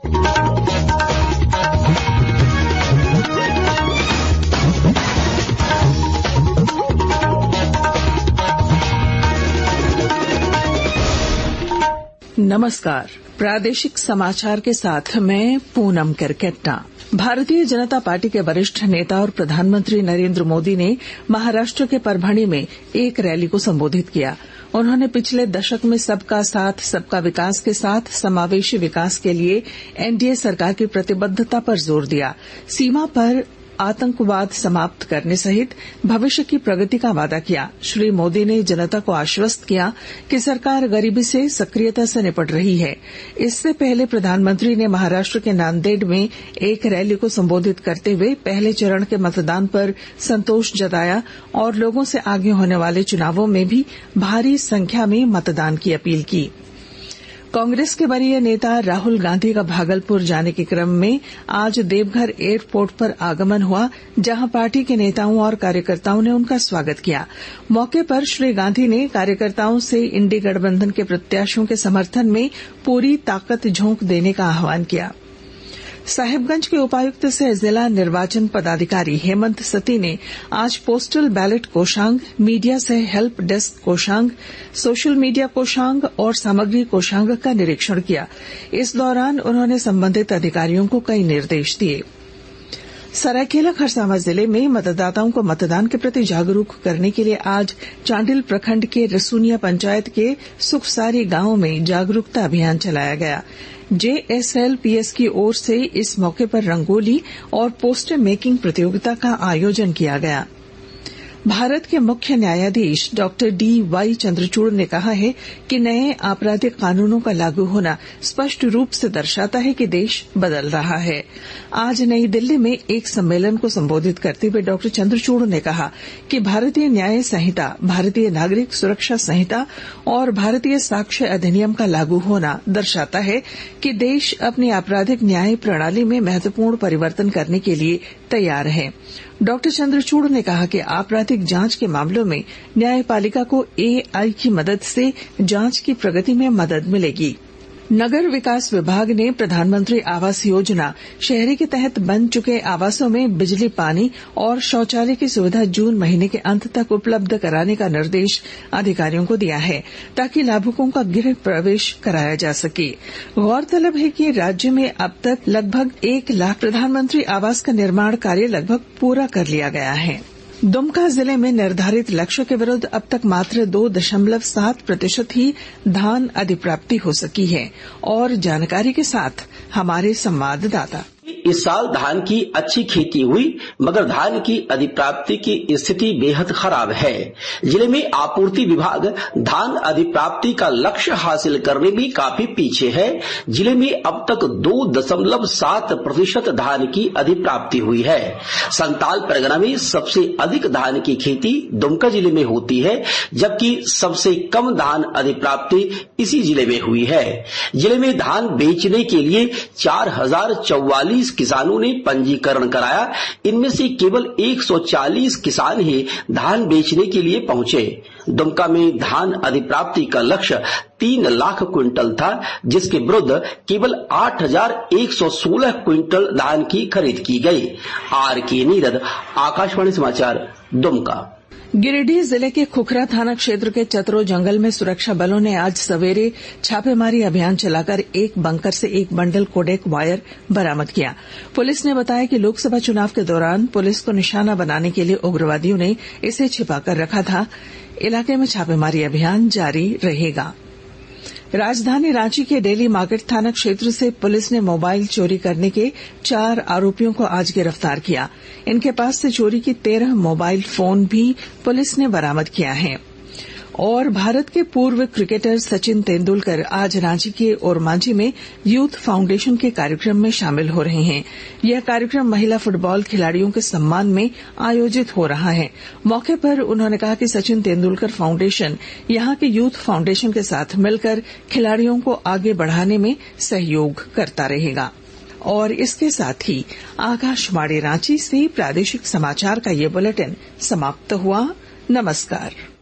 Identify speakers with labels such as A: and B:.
A: नमस्कार। प्रादेशिक समाचार के साथ मैं पूनम करकेट्टा। भारतीय जनता पार्टी के वरिष्ठ नेता और प्रधानमंत्री नरेंद्र मोदी ने महाराष्ट्र के परभणी में एक रैली को संबोधित किया। उन्होंने पिछले दशक में सबका साथ सबका विकास के साथ समावेशी विकास के लिए एनडीए सरकार की प्रतिबद्धता पर जोर दिया। सीमा पर आतंकवाद समाप्त करने सहित भविष्य की प्रगति का वादा किया। श्री मोदी ने जनता को आश्वस्त किया कि सरकार गरीबी से सक्रियता से निपट रही है। इससे पहले प्रधानमंत्री ने महाराष्ट्र के नांदेड़ में एक रैली को संबोधित करते हुए पहले चरण के मतदान पर संतोष जताया और लोगों से आगे होने वाले चुनावों में भी भारी संख्या में मतदान की अपील की। कांग्रेस के वरीय नेता राहुल गांधी का भागलपुर जाने के क्रम में आज देवघर एयरपोर्ट पर आगमन हुआ, जहां पार्टी के नेताओं और कार्यकर्ताओं ने उनका स्वागत किया। मौके पर श्री गांधी ने कार्यकर्ताओं से इंडी गठबंधन के प्रत्याशियों के समर्थन में पूरी ताकत झोंक देने का आह्वान किया। साहिबगंज के उपायुक्त से जिला निर्वाचन पदाधिकारी हेमंत सती ने आज पोस्टल बैलेट कोषांग, मीडिया से हेल्प डेस्क कोषांग, सोशल मीडिया कोषांग और सामग्री कोषांग का निरीक्षण किया। इस दौरान उन्होंने संबंधित अधिकारियों को कई निर्देश दिए। सरायकेला खरसावां जिले में मतदाताओं को मतदान के प्रति जागरूक करने के लिए आज चांडिल प्रखंड के रसूनिया पंचायत के सुखसारी गांव में जागरूकता अभियान चलाया गया। जेएसएलपीएस की ओर से इस मौके पर रंगोली और पोस्टर मेकिंग प्रतियोगिता का आयोजन किया गया। भारत के मुख्य न्यायाधीश डॉक्टर डी.वाई. चंद्रचूड़ ने कहा है कि नए आपराधिक कानूनों का लागू होना स्पष्ट रूप से दर्शाता है कि देश बदल रहा है। आज नई दिल्ली में एक सम्मेलन को संबोधित करते हुए डॉक्टर चंद्रचूड़ ने कहा कि भारतीय न्याय संहिता, भारतीय नागरिक सुरक्षा संहिता और भारतीय साक्ष्य अधिनियम का लागू होना दर्शाता है कि देश अपनी आपराधिक न्याय प्रणाली में महत्वपूर्ण परिवर्तन करने के लिए तैयार है। डॉक्टर चंद्रचूड़ ने कहा कि आपराधिक जांच के मामलों में न्यायपालिका को एआई की मदद से जांच की प्रगति में मदद मिलेगी। नगर विकास विभाग ने प्रधानमंत्री आवास योजना शहरी के तहत बन चुके आवासों में बिजली, पानी और शौचालय की सुविधा जून महीने के अंत तक उपलब्ध कराने का निर्देश अधिकारियों को दिया है, ताकि लाभुकों का गृह प्रवेश कराया जा सके। गौरतलब है कि राज्य में अब तक लगभग 1 लाख प्रधानमंत्री आवास का निर्माण कार्य लगभग पूरा कर लिया गया है। दुमका जिले में निर्धारित लक्ष्य के विरुद्ध अब तक मात्र 2.7% ही धान अधिप्राप्ति हो सकी है। और जानकारी के साथ हमारे संवाददाता।
B: इस साल धान की अच्छी खेती हुई, मगर धान की अधिप्राप्ति की स्थिति बेहद खराब है। जिले में आपूर्ति विभाग धान अधिप्राप्ति का लक्ष्य हासिल करने में काफी पीछे है। जिले में अब तक 2.7% धान की अधिप्राप्ति हुई है। संताल परगना में सबसे अधिक धान की खेती दुमका जिले में होती है, जबकि सबसे कम धान अधिप्राप्ति इसी जिले में हुई है। जिले में धान बेचने के लिए 4044 किसानों ने पंजीकरण कराया। इनमें से केवल 140 किसान ही धान बेचने के लिए पहुंचे। दुमका में धान अधिप्राप्ति का लक्ष्य 3 लाख क्विंटल था, जिसके विरुद्ध केवल 8116 क्विंटल धान की खरीद की गई। आर.के. नीरद, आकाशवाणी समाचार, दुमका।
A: गिरिडीह जिले के खुखरा थाना क्षेत्र के चतरो जंगल में सुरक्षा बलों ने आज सवेरे छापेमारी अभियान चलाकर एक बंकर से एक बंडल कोडेक वायर बरामद किया। पुलिस ने बताया कि लोकसभा चुनाव के दौरान पुलिस को निशाना बनाने के लिए उग्रवादियों ने इसे छिपाकर रखा था। इलाके में छापेमारी अभियान जारी रहेगा। राजधानी रांची के डेली मार्केट थाना क्षेत्र से पुलिस ने मोबाइल चोरी करने के 4 आरोपियों को आज गिरफ्तार किया। इनके पास से चोरी की 13 मोबाइल फोन भी पुलिस ने बरामद किया है। और भारत के पूर्व क्रिकेटर सचिन तेंदुलकर आज रांची के ओरमांझी में यूथ फाउंडेशन के कार्यक्रम में शामिल हो रहे हैं। यह कार्यक्रम महिला फुटबॉल खिलाड़ियों के सम्मान में आयोजित हो रहा है। मौके पर उन्होंने कहा कि सचिन तेंदुलकर फाउंडेशन यहां के यूथ फाउंडेशन के साथ मिलकर खिलाड़ियों को आगे बढ़ाने में सहयोग करता रहेगा। और इसके साथ ही आकाशवाणी रांची से प्रादेशिक समाचार का ये बुलेटिन समाप्त हुआ। नमस्कार।